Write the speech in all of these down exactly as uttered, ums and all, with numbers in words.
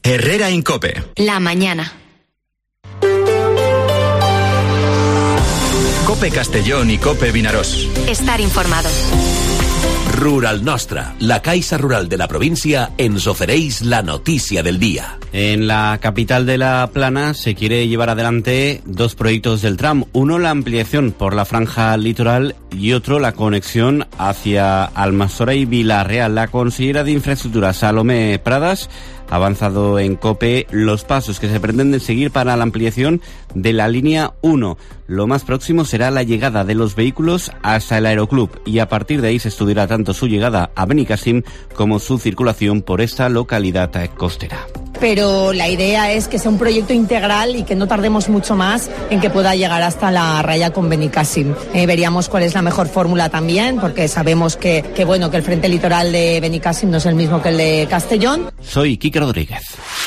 Herrera Incope. La mañana. Cope Castellón y Cope Vinaròs. Estar informado. Rural Nostra, la Caixa Rural de la provincia, ens ofereix la noticia del día. En la capital de La Plana se quiere llevar adelante dos proyectos del tram. Uno, la ampliación por la franja litoral, y otro, la conexión hacia Almassora y Vila-real. La consellera de Infraestructura, Salomé Pradas, ha avanzado en COPE los pasos que se pretenden seguir para la ampliación de la línea uno. Lo más próximo será la llegada de los vehículos hasta el Aeroclub, y a partir de ahí se estudiará tanto su llegada a Benicàssim como su circulación por esta localidad costera. Pero la idea es que sea un proyecto integral y que no tardemos mucho más en que pueda llegar hasta la raya con Benicàssim. Eh, veríamos cuál es la mejor fórmula también, porque sabemos que, que, bueno, que el frente litoral de Benicàssim no es el mismo que el de Castellón. Soy Quique Rodríguez.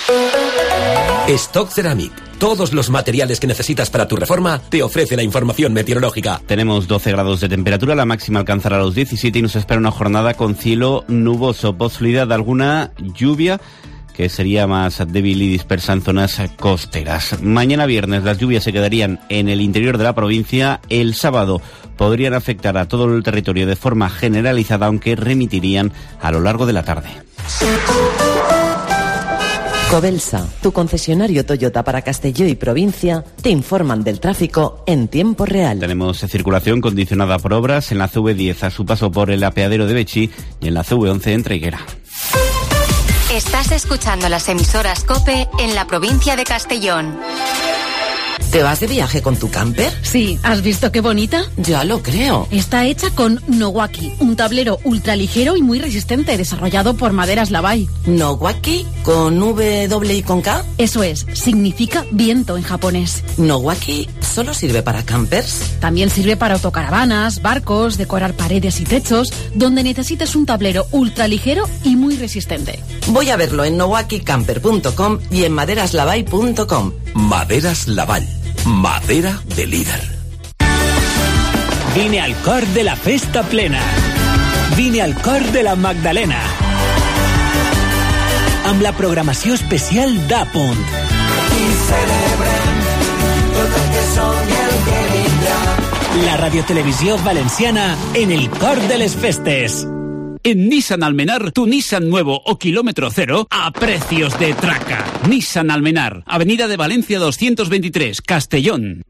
Stock Ceramic. Todos los materiales que necesitas para tu reforma te ofrece la información meteorológica. Tenemos doce grados de temperatura, la máxima alcanzará los diecisiete y nos espera una jornada con cielo nuboso, posibilidad de alguna lluvia que sería más débil y dispersa en zonas costeras. Mañana viernes las lluvias se quedarían en el interior de la provincia. El sábado podrían afectar a todo el territorio de forma generalizada, aunque remitirían a lo largo de la tarde. Covelsa, tu concesionario Toyota para Castelló y provincia, te informan del tráfico en tiempo real. Tenemos circulación condicionada por obras en la C V diez a su paso por el apeadero de Betxí y en la C V once en Traiguera. Estás escuchando las emisoras COPE en la provincia de Castellón. ¿Te vas de viaje con tu camper? Sí, ¿has visto qué bonita? Ya lo creo. Está hecha con Nowaki, un tablero ultraligero y muy resistente, desarrollado por Maderas Lavai. ¿Nowaki? ¿Con W y con K? Eso es, significa viento en japonés. ¿Nowaki solo sirve para campers? También sirve para autocaravanas, barcos, decorar paredes y techos, donde necesites un tablero ultraligero y muy resistente. Voy a verlo en nowaki camper punto com y en maderas lavai punto com. Maderas Lavall. Madera de líder. Vine al cor de la festa plena. Vine al cor de la Magdalena. Amb la programació especial d'A Punt. I celebrem tot el que som i el que vindrà. La radiotelevisió valenciana en el cor de les festes. En Nissan Almenar, tu Nissan nuevo o kilómetro cero a precios de traca. Nissan Almenar, Avenida de Valencia doscientos veintitrés, Castellón.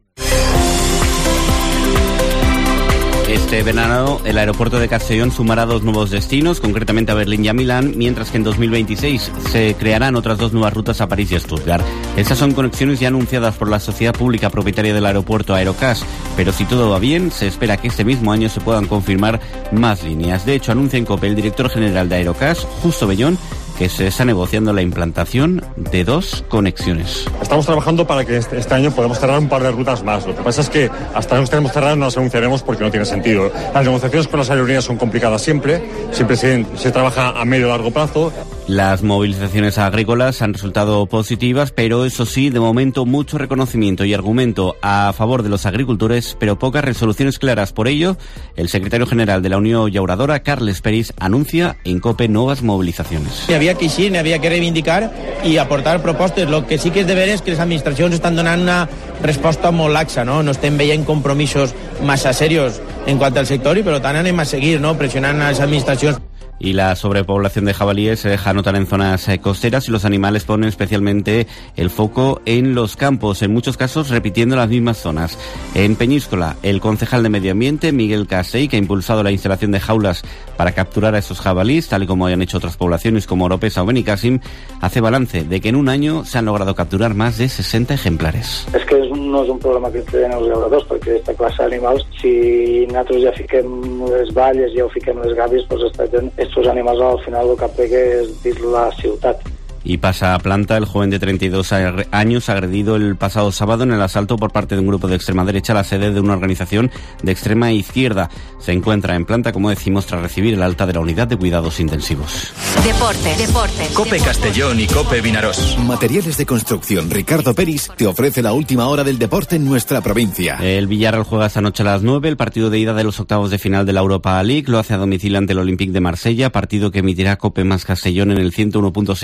Este verano, el aeropuerto de Castellón sumará dos nuevos destinos, concretamente a Berlín y a Milán, mientras que en dos mil veintiséis se crearán otras dos nuevas rutas a París y a Stuttgart. Estas son conexiones ya anunciadas por la sociedad pública propietaria del aeropuerto Aerocash, pero si todo va bien, se espera que este mismo año se puedan confirmar más líneas. De hecho, anuncia en COPE el director general de Aerocash, Justo Bellón, que se está negociando la implantación de dos conexiones. Estamos trabajando para que este, este año podamos cerrar un par de rutas más. Lo que pasa es que hasta no estemos cerradas no las anunciaremos porque no tiene sentido. Las negociaciones con las aerolíneas son complicadas siempre, siempre se, se trabaja a medio y largo plazo. Las movilizaciones agrícolas han resultado positivas, pero eso sí, de momento mucho reconocimiento y argumento a favor de los agricultores, pero pocas resoluciones claras. Por ello, el secretario general de la Unió Llauradora, Carles Peris, anuncia en COPE nuevas movilizaciones. Hi havia que eixir, n'hi havia que reivindicar i aportar propostes. Lo que sí que és de veres és que les administracions estan donant una resposta molt laxa, no? No estem veient compromisos massa serios en quant al sector i per tant anem a seguir, no? Pressionant a les administracions. Y la sobrepoblación de jabalíes se deja notar en zonas costeras y los animales ponen especialmente el foco en los campos, en muchos casos repitiendo las mismas zonas. En Peñíscola, el concejal de Medio Ambiente, Miguel Casey, que ha impulsado la instalación de jaulas para capturar a estos jabalíes, tal y como hayan hecho otras poblaciones como Oropesa o Benicàssim, hace balance de que en un año se han logrado capturar más de sesenta ejemplares. És que no és un problema que tenen els llauradors, perquè aquesta classe d'animals, si nosaltres ja fiquem les valles, ja ho fiquem les gàbies, doncs estan estos animals al final lo que pega és dins la ciutat. Y pasa a Planta, el joven de treinta y dos años agredido el pasado sábado en el asalto por parte de un grupo de extrema derecha a la sede de una organización de extrema izquierda. Se encuentra en Planta, como decimos, tras recibir el alta de la unidad de cuidados intensivos. Deportes, deportes. Cope Castellón y Cope Vinaròs. Materiales de construcción Ricardo Peris te ofrece la última hora del deporte en nuestra provincia. El Villarreal juega esta noche a las nueve, el partido de ida de los octavos de final de la Europa League. Lo hace a domicilio ante el Olympique de Marsella, partido que emitirá Cope más Castellón en el ciento uno punto seis de la F M.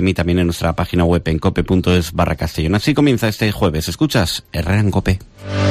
F M y también en nuestra página web en cope punto es barra Castellón. Así comienza este jueves. Escuchas Herrera en Cope.